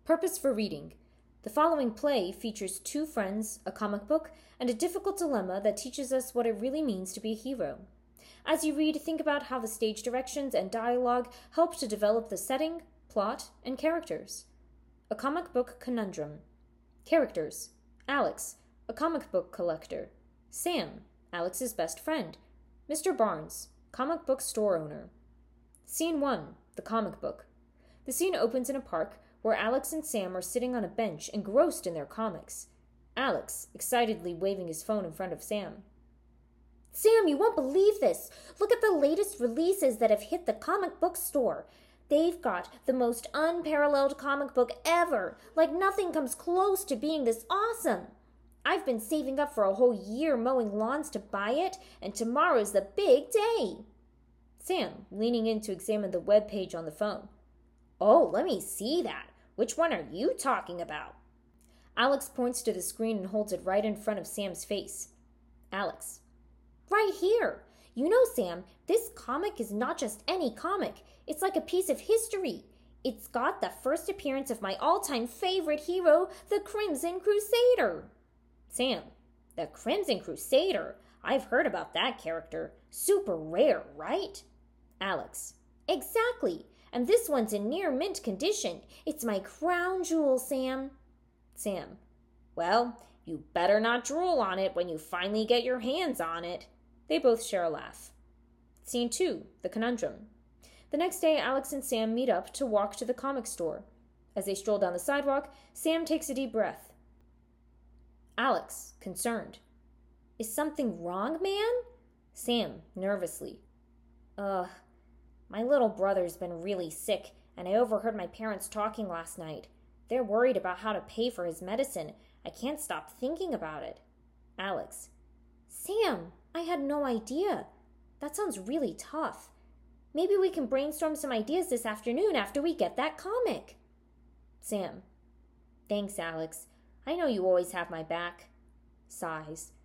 Purpose for reading. The following play features two friends, a comic book, and a difficult dilemma that teaches us what it really means to be a hero. As you read, think about how the stage directions and dialogue help to develop the setting, plot, and characters. A comic book conundrum. Characters. Alex, a comic book collector. Sam, Alex's best friend. Mr. Barnes, comic book store owner. Scene 1, the comic book. The scene opens in a park where Alex and Sam are sitting on a bench engrossed in their comics. Alex, excitedly waving his phone in front of Sam. Sam, you won't believe this. Look at the latest releases that have hit the comic book store. They've got the most unparalleled comic book ever. Like nothing comes close to being this awesome. I've been saving up for a whole year mowing lawns to buy it, and tomorrow's the big day. Sam, leaning in to examine the web page on the phone. Oh, let me see that. Which one are you talking about? Alex points to the screen and holds it right in front of Sam's face. Alex. Right here. You know, Sam, this comic is not just any comic. It's like a piece of history. It's got the first appearance of my all-time favorite hero, the Crimson Crusader. Sam. The Crimson Crusader? I've heard about that character. Super rare, right? Alex. Exactly. And this one's in near mint condition. It's my crown jewel, Sam. Sam. Well, you better not drool on it when you finally get your hands on it. They both share a laugh. Scene 2, the conundrum. The next day, Alex and Sam meet up to walk to the comic store. As they stroll down the sidewalk, Sam takes a deep breath. Alex, concerned. Is something wrong, man? Sam, nervously. My little brother's been really sick, and I overheard my parents talking last night. They're worried about how to pay for his medicine. I can't stop thinking about it. Alex. Sam, I had no idea. That sounds really tough. Maybe we can brainstorm some ideas this afternoon after we get that comic. Sam. Thanks, Alex. I know you always have my back. Sighs.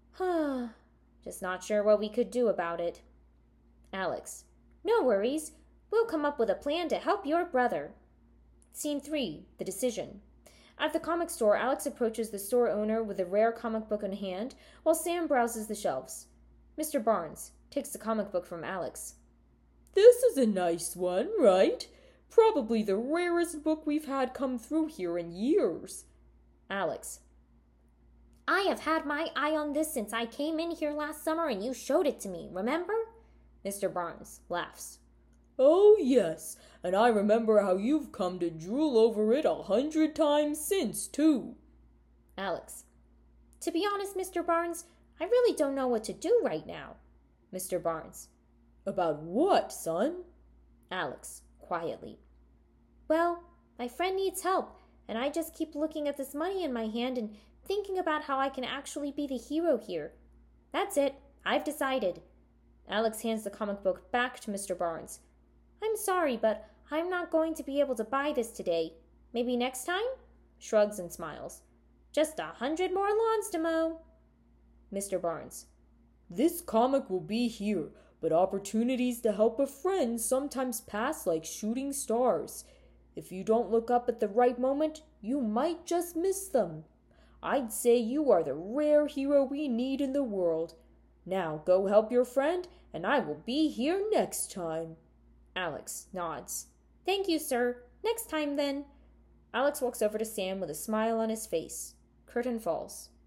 Just not sure what we could do about it. Alex. No worries. We'll come up with a plan to help your brother. Scene 3, the decision. At the comic store, Alex approaches the store owner with a rare comic book in hand, while Sam browses the shelves. Mr. Barnes takes the comic book from Alex. This is a nice one, right? Probably the rarest book we've had come through here in years. Alex. I have had my eye on this since I came in here last summer and you showed it to me, remember? Mr. Barnes laughs. Oh, yes, and I remember how you've come to drool over it 100 times since, too. Alex. To be honest, Mr. Barnes, I really don't know what to do right now. Mr. Barnes. About what, son? Alex, quietly. Well, my friend needs help, and I just keep looking at this money in my hand and thinking about how I can actually be the hero here. That's it. I've decided. Alex hands the comic book back to Mr. Barnes. I'm sorry, but I'm not going to be able to buy this today. Maybe next time? Shrugs and smiles. Just 100 more lawns to mow. Mr. Barnes. This comic will be here, but opportunities to help a friend sometimes pass like shooting stars. If you don't look up at the right moment, you might just miss them. I'd say you are the rare hero we need in the world. Now go help your friend, and I will be here next time. Alex nods. Thank you, sir. Next time, then. Alex walks over to Sam with a smile on his face. Curtain falls.